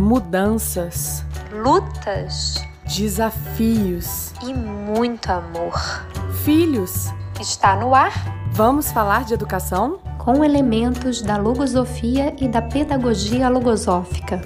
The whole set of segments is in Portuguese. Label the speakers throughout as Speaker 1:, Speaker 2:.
Speaker 1: mudanças,
Speaker 2: lutas
Speaker 1: desafios
Speaker 2: e muito amor.
Speaker 1: Filhos.
Speaker 2: Está no ar.
Speaker 1: Vamos falar de educação?
Speaker 2: Com elementos da logosofia e da pedagogia logosófica.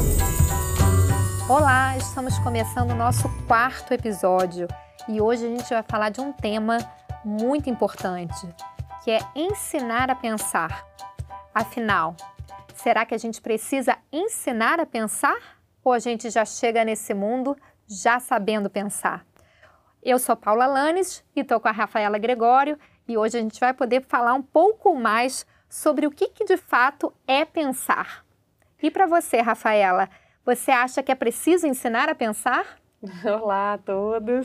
Speaker 2: Olá, estamos começando o nosso 4º episódio e hoje a gente vai falar de um tema muito importante, que é ensinar a pensar. Afinal, será que a gente precisa ensinar a pensar ou a gente já chega nesse mundo já sabendo pensar? Eu sou Paula Lanes e estou com a Rafaela Gregório e hoje a gente vai poder falar um pouco mais sobre o que de fato é pensar. E para você, Rafaela, você acha que é preciso ensinar a pensar?
Speaker 3: Olá a todos.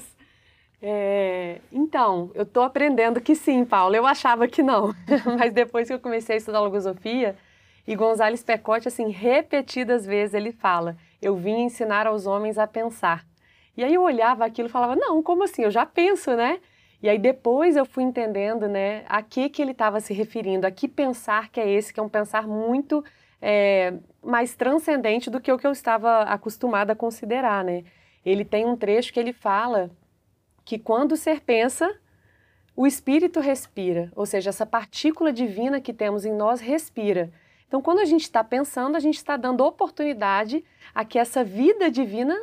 Speaker 3: Então, eu estou aprendendo que sim, Paula. Eu achava que não, mas depois que eu comecei a estudar logosofia, e Gonzales Pecote, assim, repetidas vezes ele fala, eu vim ensinar aos homens a pensar. E aí eu olhava aquilo e falava, não, como assim? Eu já penso, né? E aí depois eu fui entendendo, né, a que ele estava se referindo, a que pensar que é esse, que é um pensar muito mais transcendente do que o que eu estava acostumada a considerar, né? Ele tem um trecho que ele fala que quando o ser pensa, o espírito respira, ou seja, essa partícula divina que temos em nós respira. Então, quando a gente está pensando, a gente está dando oportunidade a que essa vida divina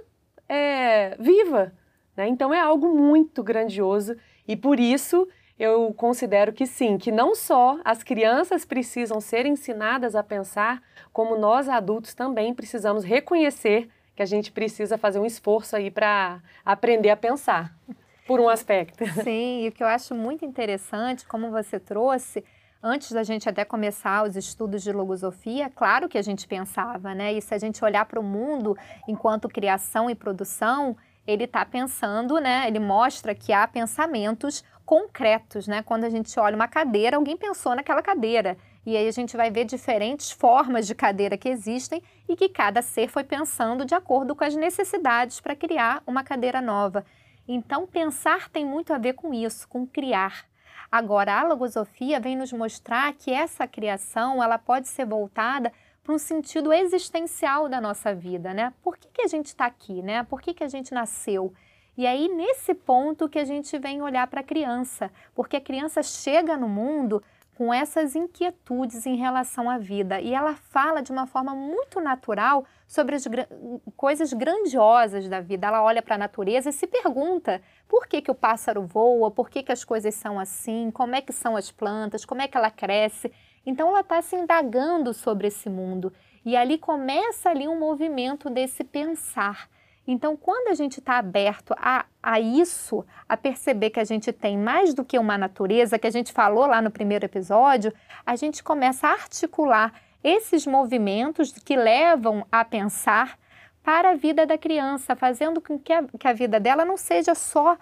Speaker 3: viva, né? Então, é algo muito grandioso e por isso eu considero que sim, que não só as crianças precisam ser ensinadas a pensar, como nós adultos também precisamos reconhecer que a gente precisa fazer um esforço aí para aprender a pensar. Por um aspecto.
Speaker 2: Sim, e o que eu acho muito interessante, como você trouxe, antes da gente até começar os estudos de logosofia, claro que a gente pensava, né? E se a gente olhar para o mundo enquanto criação e produção, ele está pensando, né? Ele mostra que há pensamentos concretos, né? Quando a gente olha uma cadeira, alguém pensou naquela cadeira. E aí a gente vai ver diferentes formas de cadeira que existem e que cada ser foi pensando de acordo com as necessidades para criar uma cadeira nova. Então, pensar tem muito a ver com isso, com criar. Agora, a logosofia vem nos mostrar que essa criação ela pode ser voltada para um sentido existencial da nossa vida, né? Por que a gente está aqui, né? Por que a gente nasceu? E aí, nesse ponto que a gente vem olhar para a criança, porque a criança chega no mundo com essas inquietudes em relação à vida e ela fala de uma forma muito natural sobre as coisas grandiosas da vida. Ela olha para a natureza e se pergunta por que o pássaro voa, por que as coisas são assim, como é que são as plantas, como é que ela cresce. Então ela está se indagando sobre esse mundo e ali começa ali um movimento desse pensar. Então, quando a gente está aberto a isso, a perceber que a gente tem mais do que uma natureza, que a gente falou lá no primeiro episódio, a gente começa a articular esses movimentos que levam a pensar para a vida da criança, fazendo com que a vida dela não seja só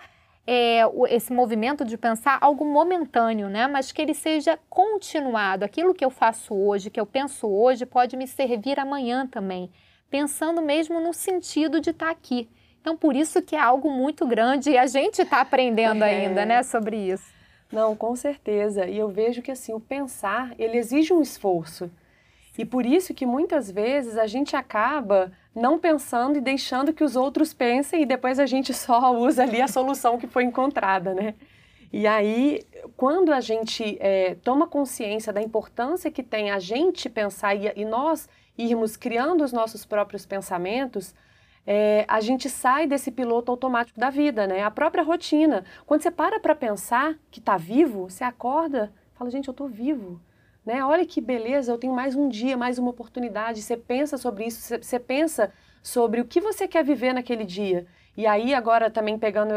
Speaker 2: esse movimento de pensar algo momentâneo, né? Mas que ele seja continuado. Aquilo que eu faço hoje, que eu penso hoje, pode me servir amanhã também. Pensando mesmo no sentido de estar aqui. Então, por isso que é algo muito grande e a gente está aprendendo ainda, né, sobre isso.
Speaker 3: Não, com certeza. E eu vejo que, assim, o pensar, ele exige um esforço. E por isso que muitas vezes a gente acaba não pensando e deixando que os outros pensem e depois a gente só usa ali a solução que foi encontrada, né? E aí, quando a gente toma consciência da importância que tem a gente pensar e nós irmos criando os nossos próprios pensamentos, a gente sai desse piloto automático da vida, né? A própria rotina. Quando você para pensar que está vivo, você acorda e fala, gente, eu estou vivo. Né? Olha que beleza, eu tenho mais um dia, mais uma oportunidade. Você pensa sobre isso, você pensa sobre o que você quer viver naquele dia. E aí, agora também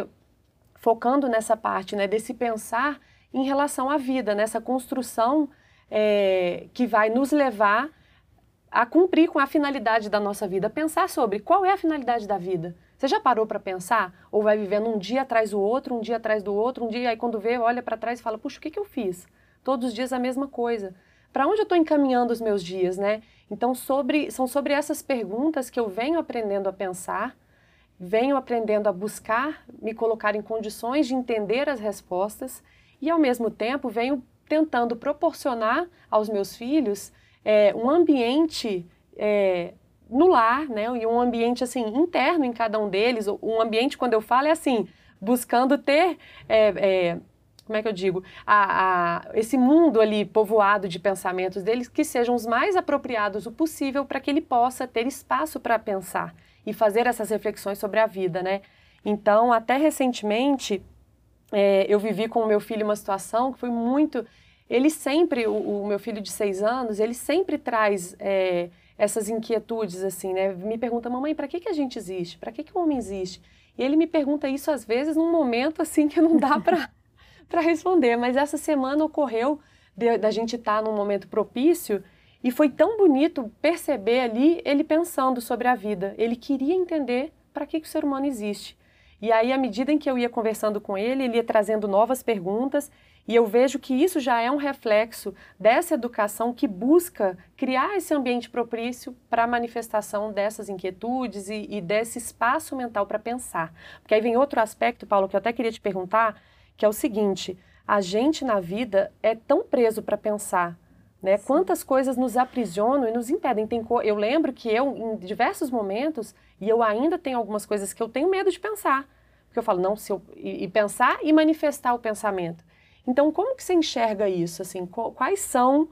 Speaker 3: focando nessa parte, né, desse pensar em relação à vida, nessa construção que vai nos levar a cumprir com a finalidade da nossa vida, pensar sobre qual é a finalidade da vida. Você já parou para pensar? Ou vai vivendo um dia atrás do outro, um dia atrás do outro, um dia, aí quando vê, olha para trás e fala, puxa, o que eu fiz? Todos os dias a mesma coisa. Para onde eu estou encaminhando os meus dias, né? Então, são sobre essas perguntas que eu venho aprendendo a pensar, venho aprendendo a buscar, me colocar em condições de entender as respostas e, ao mesmo tempo, venho tentando proporcionar aos meus filhos um ambiente no lar, né? E um ambiente, assim, interno em cada um deles. Um ambiente, quando eu falo, é assim, buscando ter, como é que eu digo? Esse mundo ali povoado de pensamentos deles que sejam os mais apropriados o possível para que ele possa ter espaço para pensar e fazer essas reflexões sobre a vida, né? Então, até recentemente, eu vivi com o meu filho uma situação que foi muito... Ele sempre, o meu filho de 6 anos, ele sempre traz essas inquietudes, assim, né? Me pergunta, mamãe, para que a gente existe? Para que o homem existe? E ele me pergunta isso, às vezes, num momento, assim, que não dá para responder. Mas essa semana ocorreu da gente estar num momento propício e foi tão bonito perceber ali ele pensando sobre a vida. Ele queria entender para que o ser humano existe. E aí, à medida em que eu ia conversando com ele ia trazendo novas perguntas e eu vejo que isso já é um reflexo dessa educação que busca criar esse ambiente propício para a manifestação dessas inquietudes e desse espaço mental para pensar. Porque aí vem outro aspecto, Paulo, que eu até queria te perguntar, que é o seguinte, a gente na vida é tão preso para pensar, né? Quantas coisas nos aprisionam e nos impedem. Eu lembro que eu, em diversos momentos, e eu ainda tenho algumas coisas que eu tenho medo de pensar, porque eu falo, não, e pensar e manifestar o pensamento. Então, como que você enxerga isso? Assim, quais são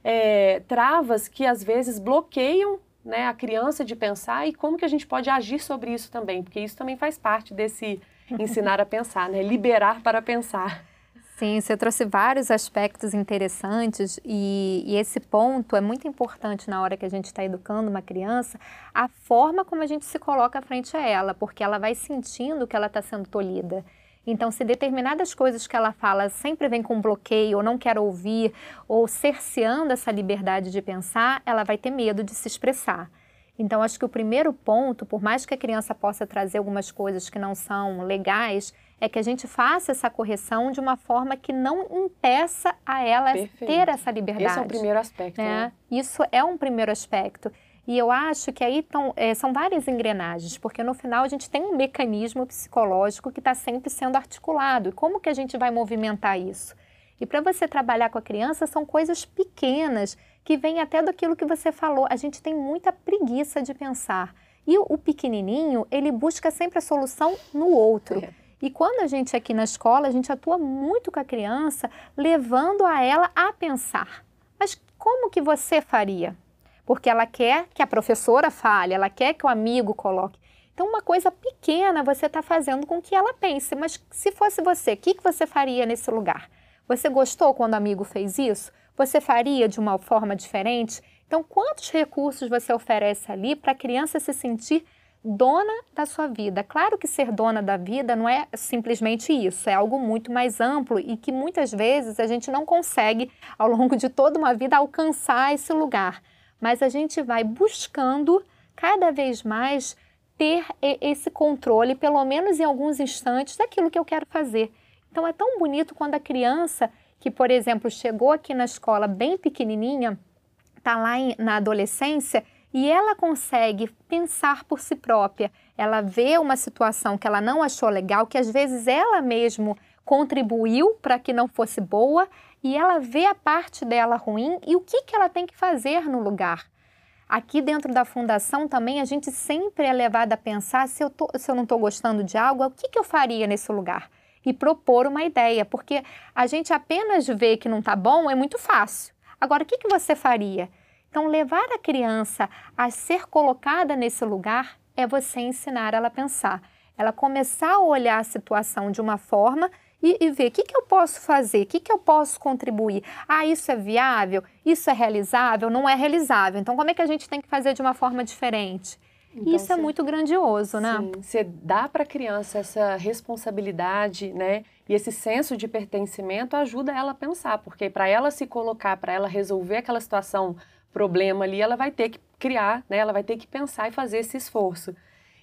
Speaker 3: travas que às vezes bloqueiam, né, a criança de pensar e como que a gente pode agir sobre isso também? Porque isso também faz parte desse ensinar a pensar, né? Liberar para pensar.
Speaker 2: Sim, você trouxe vários aspectos interessantes e esse ponto é muito importante na hora que a gente está educando uma criança, a forma como a gente se coloca frente a ela, porque ela vai sentindo que ela está sendo tolhida. Então, se determinadas coisas que ela fala sempre vem com bloqueio, ou não quer ouvir, ou cerceando essa liberdade de pensar, ela vai ter medo de se expressar. Então, acho que o primeiro ponto, por mais que a criança possa trazer algumas coisas que não são legais, é que a gente faça essa correção de uma forma que não impeça a ela ter essa liberdade.
Speaker 3: Esse é o primeiro aspecto, né?
Speaker 2: Isso é um primeiro aspecto. E eu acho que aí são várias engrenagens, porque no final a gente tem um mecanismo psicológico que está sempre sendo articulado. E como que a gente vai movimentar isso? E para você trabalhar com a criança, são coisas pequenas, que vêm até daquilo que você falou. A gente tem muita preguiça de pensar. E o pequenininho, ele busca sempre a solução no outro. E quando a gente aqui na escola, a gente atua muito com a criança, levando a ela a pensar. Mas como que você faria? Porque ela quer que a professora fale, ela quer que o amigo coloque. Então, uma coisa pequena você está fazendo com que ela pense. Mas se fosse você, o que você faria nesse lugar? Você gostou quando o amigo fez isso? Você faria de uma forma diferente? Então, quantos recursos você oferece ali para a criança se sentir dona da sua vida? Claro que ser dona da vida não é simplesmente isso, é algo muito mais amplo e que muitas vezes a gente não consegue, ao longo de toda uma vida, alcançar esse lugar. Mas a gente vai buscando cada vez mais ter esse controle, pelo menos em alguns instantes, daquilo que eu quero fazer. Então é tão bonito quando a criança, que por exemplo chegou aqui na escola bem pequenininha, está lá na adolescência e ela consegue pensar por si própria. Ela vê uma situação que ela não achou legal, que às vezes ela mesmo contribuiu para que não fosse boa, e ela vê a parte dela ruim e o que ela tem que fazer no lugar. Aqui dentro da fundação também a gente sempre é levado a pensar se eu não estou gostando de algo, o que eu faria nesse lugar? E propor uma ideia, porque a gente apenas vê que não está bom é muito fácil. Agora, o que você faria? Então, levar a criança a ser colocada nesse lugar é você ensinar ela a pensar. Ela começar a olhar a situação de uma forma e ver o que eu posso fazer, o que eu posso contribuir. Ah, isso é viável? Isso é realizável? Não é realizável. Então, como é que a gente tem que fazer de uma forma diferente? Então, isso é muito grandioso, né?
Speaker 3: Sim, você dá para a criança essa responsabilidade, né? E esse senso de pertencimento ajuda ela a pensar, porque para ela se colocar, para ela resolver aquela situação, problema ali, ela vai ter que criar, né? Ela vai ter que pensar e fazer esse esforço.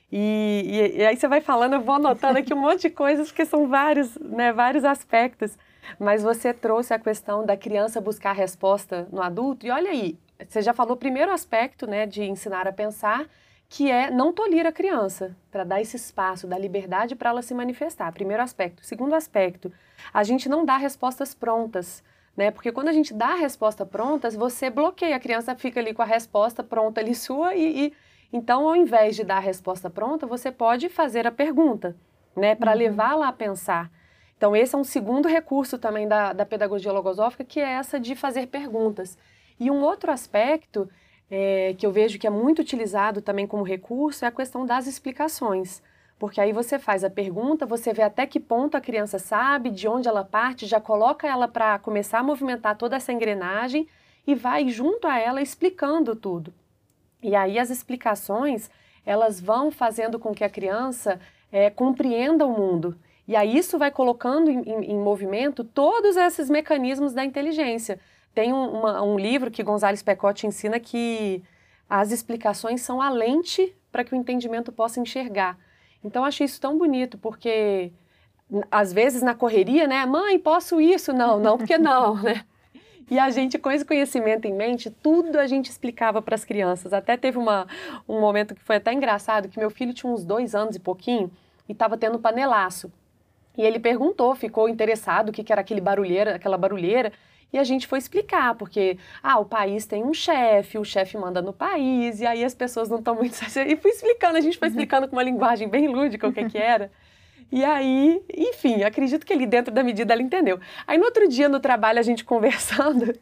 Speaker 3: E aí você vai falando, eu vou anotando aqui um monte de coisas, porque são vários, né, vários aspectos. Mas você trouxe a questão da criança buscar a resposta no adulto. E olha aí, você já falou o primeiro aspecto, né, de ensinar a pensar, que é não tolir a criança, para dar esse espaço, dar liberdade para ela se manifestar. Primeiro aspecto. Segundo aspecto, a gente não dá respostas prontas, né? Porque quando a gente dá a resposta prontas, você bloqueia, a criança fica ali com a resposta pronta ali sua e Então, ao invés de dar a resposta pronta, você pode fazer a pergunta, né, para levá-la a pensar. Então, esse é um segundo recurso também da pedagogia logosófica, que é essa de fazer perguntas. E um outro aspecto que eu vejo que é muito utilizado também como recurso é a questão das explicações. Porque aí você faz a pergunta, você vê até que ponto a criança sabe, de onde ela parte, já coloca ela para começar a movimentar toda essa engrenagem e vai junto a ela explicando tudo. E aí as explicações, elas vão fazendo com que a criança compreenda o mundo. E aí isso vai colocando em movimento todos esses mecanismos da inteligência. Tem um livro que González Pecotti ensina que as explicações são a lente para que o entendimento possa enxergar. Então, eu acho isso tão bonito, porque às vezes na correria, né? Mãe, posso isso? Não, porque não, né? E a gente, com esse conhecimento em mente, tudo a gente explicava para as crianças. Até teve um momento que foi até engraçado, que meu filho tinha uns 2 anos e pouquinho e estava tendo panelaço. E ele perguntou, ficou interessado o que era aquela barulheira. E a gente foi explicar, porque o país tem um chefe, o chefe manda no país, e aí as pessoas não estão muito... E fui explicando, a gente foi explicando com uma linguagem bem lúdica o que era. E aí, enfim, acredito que ele, dentro da medida, ela entendeu. Aí, no outro dia, no trabalho, a gente conversando,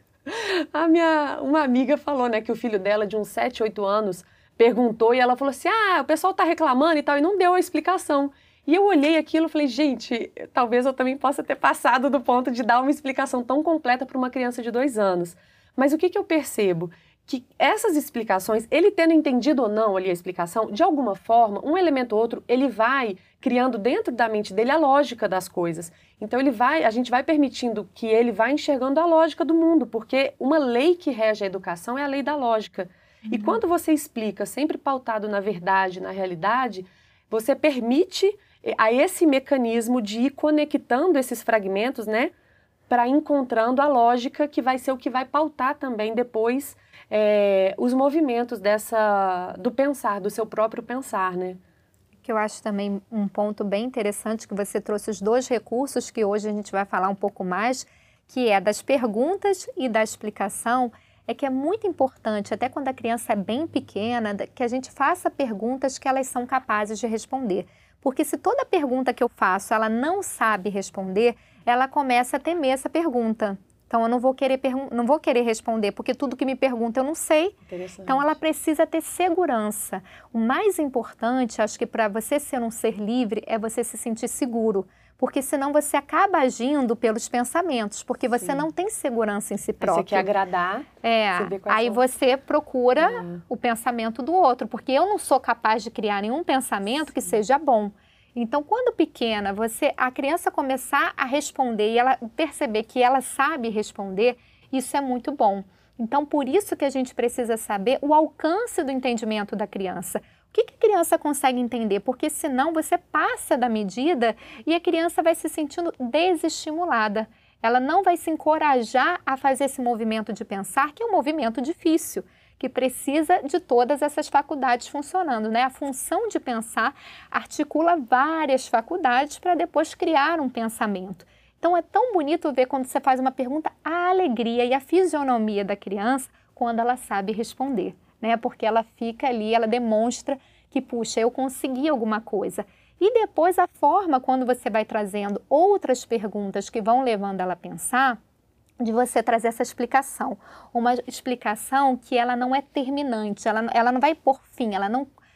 Speaker 3: uma amiga falou, né, que o filho dela, de uns 7, 8 anos, perguntou e ela falou assim, o pessoal tá reclamando e tal, e não deu a explicação. E eu olhei aquilo e falei, gente, talvez eu também possa ter passado do ponto de dar uma explicação tão completa para uma criança de 2 anos. Mas o que eu percebo? Que essas explicações, ele tendo entendido ou não ali a explicação, de alguma forma, um elemento ou outro, ele vai criando dentro da mente dele a lógica das coisas. Então a gente vai permitindo que ele vá enxergando a lógica do mundo, porque uma lei que rege a educação é a lei da lógica. E quando você explica, sempre pautado na verdade, na realidade, você permite a esse mecanismo de ir conectando esses fragmentos, né, para encontrando a lógica que vai ser o que vai pautar também depois os movimentos do pensar, do seu próprio pensar, né?
Speaker 2: Que eu acho também um ponto bem interessante que você trouxe os 2 recursos que hoje a gente vai falar um pouco mais, que é das perguntas e da explicação, é que é muito importante, até quando a criança é bem pequena, que a gente faça perguntas que elas são capazes de responder. Porque se toda pergunta que eu faço ela não sabe responder, ela começa a temer essa pergunta. Então, eu não vou querer responder, porque tudo que me pergunta eu não sei. Então, ela precisa ter segurança. O mais importante, acho que para você ser um ser livre, é você se sentir seguro. Porque senão você acaba agindo pelos pensamentos, porque você não tem segurança em si próprio.
Speaker 3: Você quer agradar.
Speaker 2: Aí você procura o pensamento do outro, porque eu não sou capaz de criar nenhum pensamento que seja bom. Então, quando pequena, a criança começar a responder e ela perceber que ela sabe responder, isso é muito bom. Então, por isso que a gente precisa saber o alcance do entendimento da criança. O que a criança consegue entender? Porque senão você passa da medida e a criança vai se sentindo desestimulada. Ela não vai se encorajar a fazer esse movimento de pensar, que é um movimento difícil, que precisa de todas essas faculdades funcionando, né? A função de pensar articula várias faculdades para depois criar um pensamento. Então é tão bonito ver quando você faz uma pergunta, a alegria e a fisionomia da criança quando ela sabe responder, né? Porque ela fica ali, ela demonstra que, puxa, eu consegui alguma coisa. E depois a forma, quando você vai trazendo outras perguntas que vão levando ela a pensar, de você trazer essa explicação. Uma explicação que ela não é terminante, ela não vai por fim, ela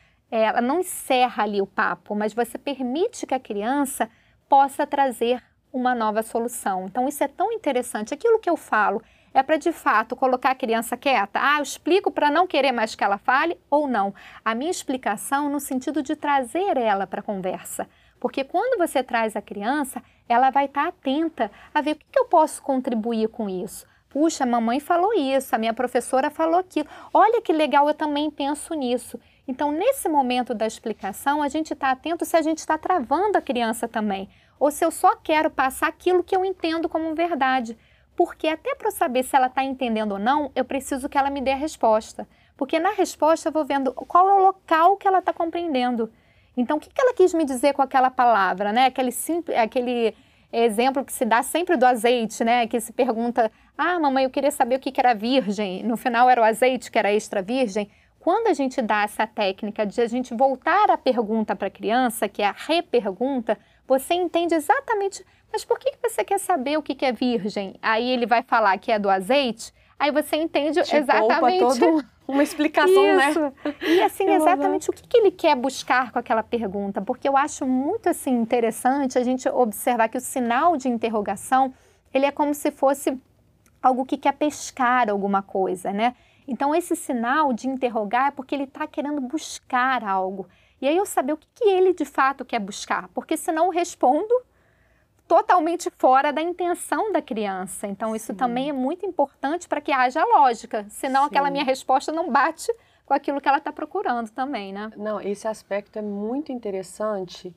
Speaker 2: não encerra ali o papo, mas você permite que a criança possa trazer uma nova solução. Então, isso é tão interessante. Aquilo que eu falo é para, de fato, colocar a criança quieta? Eu explico para não querer mais que ela fale ou não? A minha explicação no sentido de trazer ela para a conversa. Porque quando você traz a criança, ela vai estar atenta a ver o que eu posso contribuir com isso. Puxa, a mamãe falou isso, a minha professora falou aquilo. Olha que legal, eu também penso nisso. Então, nesse momento da explicação, a gente está atento se a gente está travando a criança também. Ou se eu só quero passar aquilo que eu entendo como verdade. Porque até para eu saber se ela está entendendo ou não, eu preciso que ela me dê a resposta. Porque na resposta eu vou vendo qual é o local que ela está compreendendo. Então, o que ela quis me dizer com aquela palavra, né? Aquele exemplo que se dá sempre do azeite, né? Que se pergunta, mamãe, eu queria saber o que era virgem. No final era o azeite que era extra virgem. quando a gente dá essa técnica de a gente voltar a pergunta para a criança, que é a repergunta, você entende exatamente, mas por que você quer saber o que é virgem? Aí ele vai falar que é do azeite, aí você entende exatamente...
Speaker 3: toda uma explicação,
Speaker 2: isso,
Speaker 3: né?
Speaker 2: E assim, exatamente o que ele quer buscar com aquela pergunta, porque eu acho muito assim interessante a gente observar que o sinal de interrogação, ele é como se fosse algo que quer pescar alguma coisa, né? Então, esse sinal de interrogar é porque ele está querendo buscar algo. E aí eu saber o que ele de fato quer buscar, porque senão eu respondo totalmente fora da intenção da criança. Então, isso também é muito importante para que haja lógica, senão aquela minha resposta não bate com aquilo que ela está procurando também, né?
Speaker 3: Não, esse aspecto é muito interessante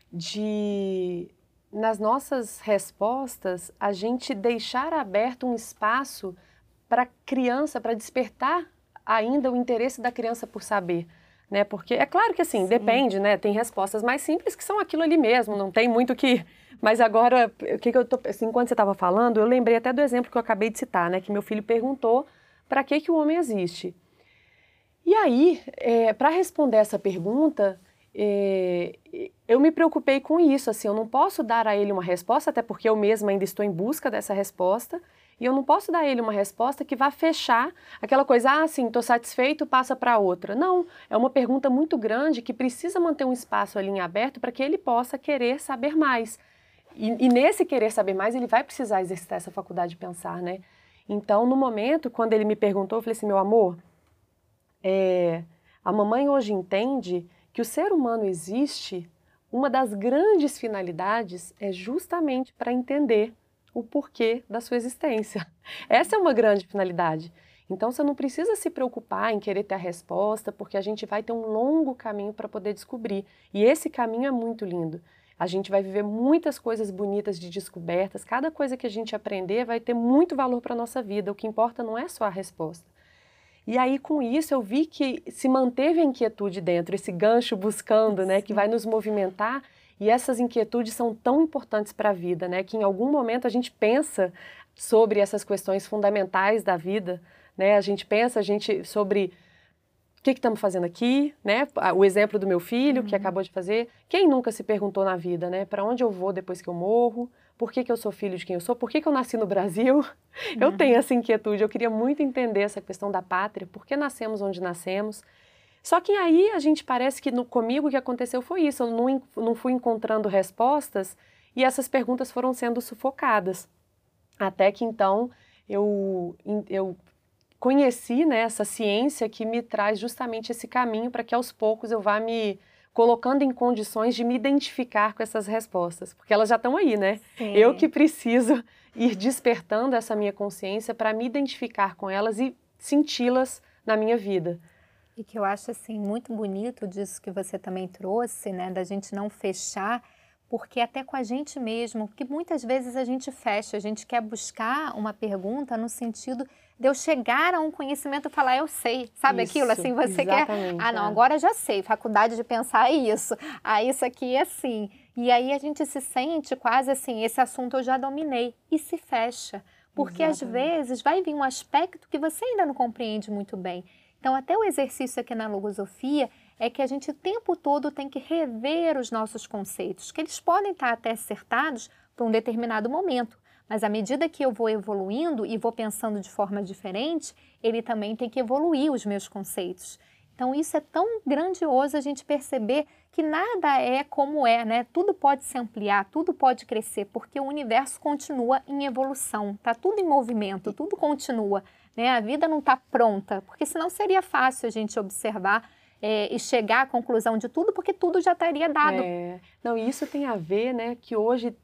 Speaker 3: nas nossas respostas, a gente deixar aberto um espaço para a criança, para despertar ainda o interesse da criança por saber, né? Porque é claro que assim, depende, né? Tem respostas mais simples que são aquilo ali mesmo, não tem muito que... Mas agora, o que eu tô... Assim, enquanto você estava falando, eu lembrei até do exemplo que eu acabei de citar, né? Que meu filho perguntou para que o homem existe. E aí, para responder essa pergunta, eu me preocupei com isso, assim, eu não posso dar a ele uma resposta, até porque eu mesma ainda estou em busca dessa resposta, e eu não posso dar a ele uma resposta que vá fechar aquela coisa, sim, estou satisfeito, passa para outra. Não, é uma pergunta muito grande que precisa manter um espaço ali em aberto para que ele possa querer saber mais. E nesse querer saber mais, ele vai precisar exercitar essa faculdade de pensar, né? Então, no momento, quando ele me perguntou, eu falei assim, meu amor, a mamãe hoje entende que o ser humano existe, uma das grandes finalidades é justamente para entender o porquê da sua existência. Essa é uma grande finalidade. Então, você não precisa se preocupar em querer ter a resposta, porque a gente vai ter um longo caminho para poder descobrir. E esse caminho é muito lindo. A gente vai viver muitas coisas bonitas de descobertas. Cada coisa que a gente aprender vai ter muito valor para a nossa vida. O que importa não é só a resposta. E aí, com isso, eu vi que se manteve a inquietude dentro, esse gancho buscando, né, que vai nos movimentar. E essas inquietudes são tão importantes para a vida, né, que em algum momento a gente pensa sobre essas questões fundamentais da vida, né, a gente pensa sobre o que estamos fazendo aqui, né, o exemplo do meu filho, que acabou de fazer. Quem nunca se perguntou na vida, né, para onde eu vou depois que eu morro? Por que eu sou filho de quem eu sou? Por que eu nasci no Brasil? Eu tenho essa inquietude, eu queria muito entender essa questão da pátria, por que nascemos onde nascemos. Só que aí a gente parece que comigo o que aconteceu foi isso, eu não fui encontrando respostas e essas perguntas foram sendo sufocadas. Até que então eu conheci, né, essa ciência que me traz justamente esse caminho para que aos poucos eu vá me colocando em condições de me identificar com essas respostas, porque elas já estão aí, né? Sim. Eu que preciso ir despertando essa minha consciência para me identificar com elas e senti-las na minha vida.
Speaker 2: E que eu acho, assim, muito bonito disso que você também trouxe, né? Da gente não fechar, porque até com a gente mesmo, porque muitas vezes a gente fecha, a gente quer buscar uma pergunta no sentido de eu chegar a um conhecimento e falar, eu sei, sabe aquilo? Assim, você quer, não, agora já sei, faculdade de pensar é isso, isso aqui é assim. E aí a gente se sente quase assim, esse assunto eu já dominei, e se fecha. Porque às vezes vai vir um aspecto que você ainda não compreende muito bem. Então, até o exercício aqui na logosofia é que a gente o tempo todo tem que rever os nossos conceitos, que eles podem estar até acertados para um determinado momento, mas à medida que eu vou evoluindo e vou pensando de forma diferente, ele também tem que evoluir os meus conceitos. Então, isso é tão grandioso a gente perceber que nada é como é, né? Tudo pode se ampliar, tudo pode crescer, porque o universo continua em evolução, está tudo em movimento, tudo continua. Né? A vida não está pronta, porque senão seria fácil a gente observar e chegar à conclusão de tudo, porque tudo já estaria dado.
Speaker 3: Não, e isso tem a ver, né, que hoje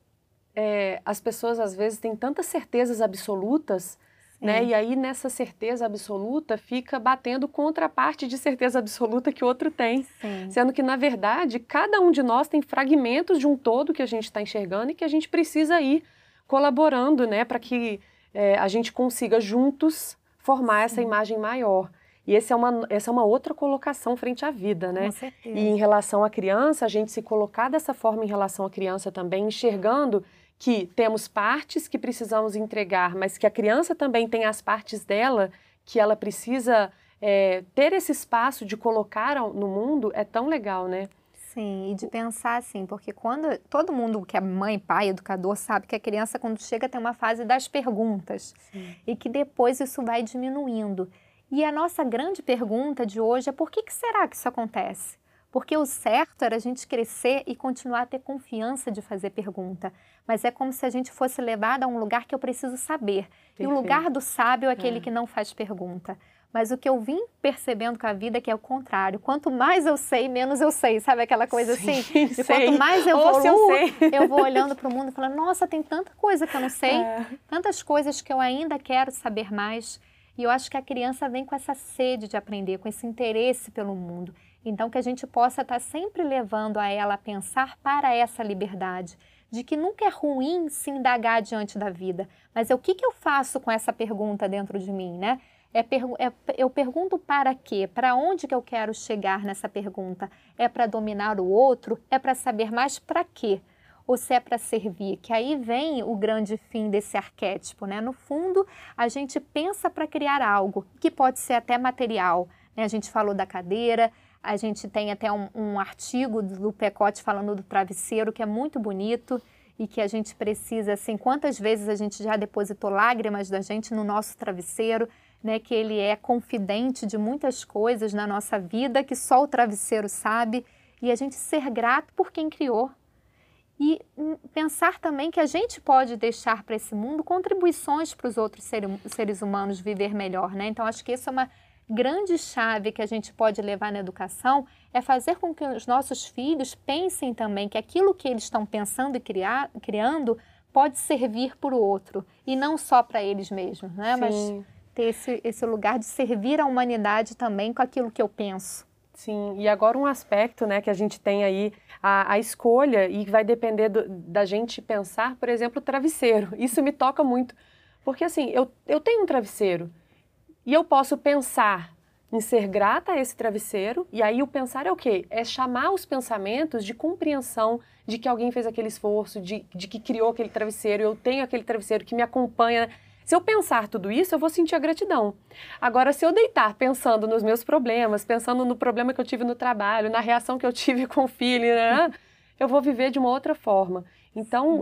Speaker 3: as pessoas às vezes têm tantas certezas absolutas, né, e aí nessa certeza absoluta fica batendo contra a parte de certeza absoluta que o outro tem. Sim. Sendo que, na verdade, cada um de nós tem fragmentos de um todo que a gente está enxergando e que a gente precisa ir colaborando, né, para que a gente consiga juntos formar essa imagem maior. E essa é uma outra colocação frente à vida, né?
Speaker 2: Com certeza.
Speaker 3: E em relação à criança, a gente se colocar dessa forma em relação à criança também, enxergando que temos partes que precisamos entregar, mas que a criança também tem as partes dela que ela precisa ter esse espaço de colocar no mundo é tão legal, né?
Speaker 2: Sim, e de pensar assim, porque quando todo mundo que é mãe, pai, educador, sabe que a criança quando chega tem uma fase das perguntas. Sim. E que depois isso vai diminuindo. E a nossa grande pergunta de hoje é por que será que isso acontece? Porque o certo era a gente crescer e continuar a ter confiança de fazer pergunta. Mas é como se a gente fosse levado a um lugar que eu preciso saber. Perfeito. E o lugar do sábio é aquele que não faz pergunta. Mas o que eu vim percebendo com a vida é que é o contrário. Quanto mais eu sei, menos eu sei. Sabe aquela coisa assim? De quanto mais eu evoluo, eu vou olhando para o mundo e falando, nossa, tem tanta coisa que eu não sei. Tantas coisas que eu ainda quero saber mais. E eu acho que a criança vem com essa sede de aprender, com esse interesse pelo mundo. Então, que a gente possa estar sempre levando a ela a pensar para essa liberdade. De que nunca é ruim se indagar diante da vida. Mas o que eu faço com essa pergunta dentro de mim, né? Eu pergunto para quê? Para onde que eu quero chegar nessa pergunta? É para dominar o outro? É para saber mais para quê? Ou se é para servir? Que aí vem o grande fim desse arquétipo, né? No fundo, a gente pensa para criar algo, que pode ser até material, né? A gente falou da cadeira, a gente tem até um artigo do Pecote falando do travesseiro, que é muito bonito e que a gente precisa, assim, quantas vezes a gente já depositou lágrimas da gente no nosso travesseiro, né, que ele é confidente de muitas coisas na nossa vida, que só o travesseiro sabe, e a gente ser grato por quem criou. E pensar também que a gente pode deixar para esse mundo contribuições para os outros seres humanos viver melhor, né? Então, acho que isso é uma grande chave que a gente pode levar na educação, é fazer com que os nossos filhos pensem também que aquilo que eles estão pensando e criando pode servir para o outro, e não só para eles mesmos, né? Sim. Mas ter esse lugar de servir a humanidade também com aquilo que eu penso.
Speaker 3: Sim, e agora um aspecto, né, que a gente tem aí, a escolha, e vai depender da gente pensar, por exemplo, o travesseiro. Isso me toca muito, porque assim, eu tenho um travesseiro, e eu posso pensar em ser grata a esse travesseiro, e aí o pensar é o quê? É chamar os pensamentos de compreensão de que alguém fez aquele esforço, de que criou aquele travesseiro, eu tenho aquele travesseiro que me acompanha. Se eu pensar tudo isso, eu vou sentir a gratidão. Agora, se eu deitar pensando nos meus problemas, pensando no problema que eu tive no trabalho, na reação que eu tive com o filho, né, eu vou viver de uma outra forma. Então,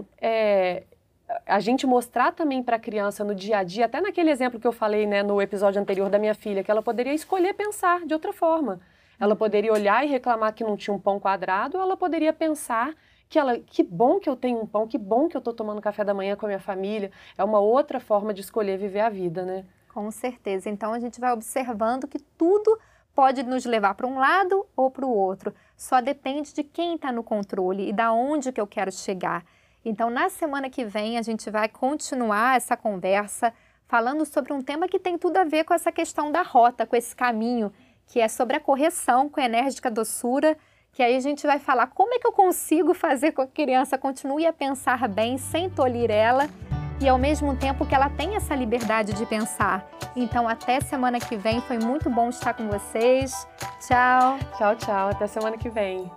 Speaker 3: a gente mostrar também para a criança no dia a dia, até naquele exemplo que eu falei, né, no episódio anterior da minha filha, que ela poderia escolher pensar de outra forma. Ela poderia olhar e reclamar que não tinha um pão quadrado, ou ela poderia pensar que bom que eu tenho um pão, que bom que eu estou tomando café da manhã com a minha família. É uma outra forma de escolher viver a vida, né?
Speaker 2: Com certeza. Então, a gente vai observando que tudo pode nos levar para um lado ou para o outro. Só depende de quem está no controle e da onde que eu quero chegar. Então, na semana que vem, a gente vai continuar essa conversa falando sobre um tema que tem tudo a ver com essa questão da rota, com esse caminho, que é sobre a correção com a enérgica doçura, que aí a gente vai falar como é que eu consigo fazer com que a criança continue a pensar bem, sem tolir ela, e ao mesmo tempo que ela tenha essa liberdade de pensar. Então, até semana que vem, foi muito bom estar com vocês. Tchau.
Speaker 3: Tchau, tchau. Até semana que vem.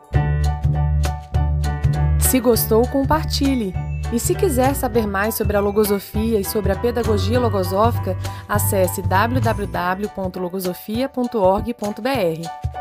Speaker 1: Se gostou, compartilhe. E se quiser saber mais sobre a logosofia e sobre a pedagogia logosófica, acesse www.logosofia.org.br.